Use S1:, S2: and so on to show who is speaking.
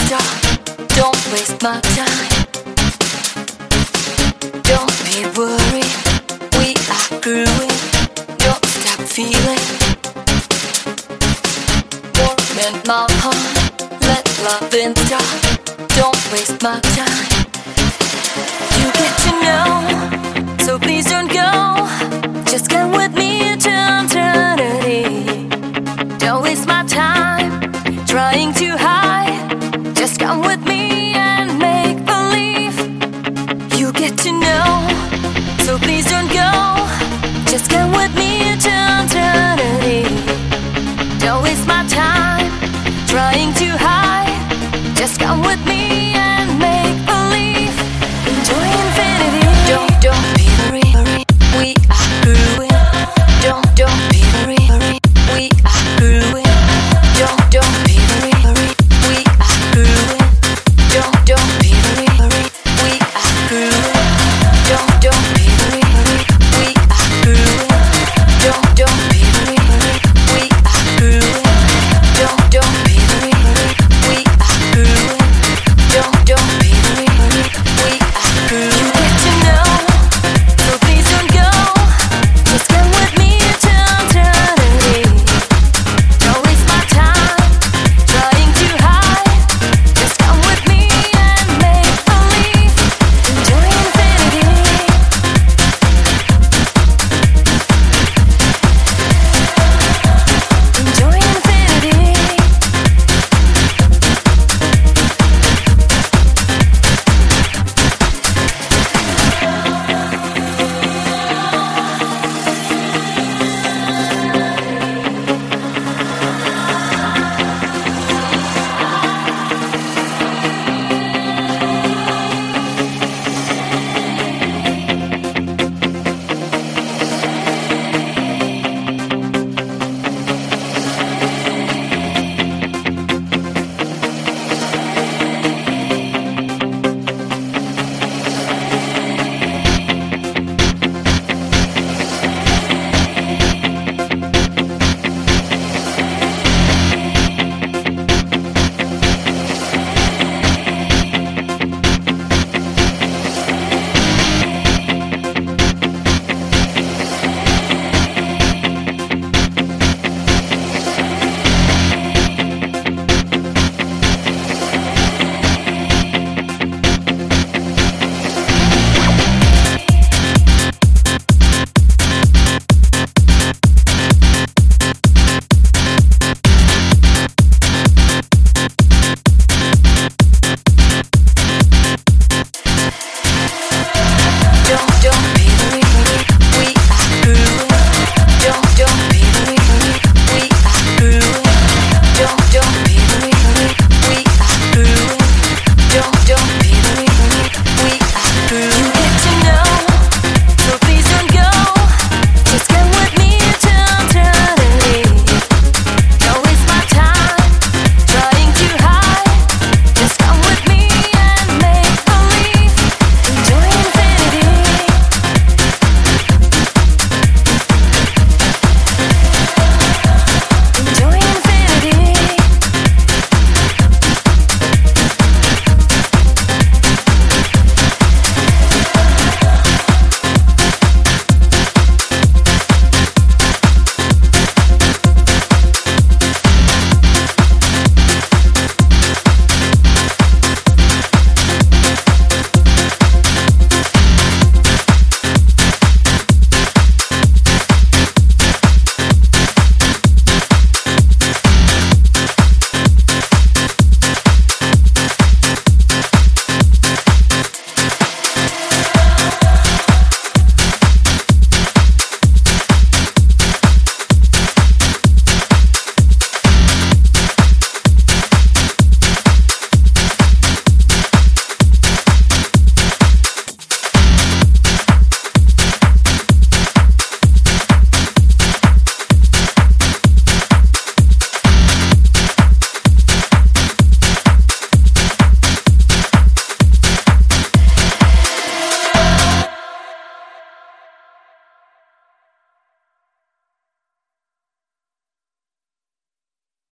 S1: stop, don't waste my time. Don't be worried, we are growing. Don't stop feeling. Warm in my heart, let love in start. Don't waste my time. You get to know, so please don't go. Just come with me to eternity. Don't waste my time trying to hide. Just come with me and make believe. You get to know, so please don't go. Just come with me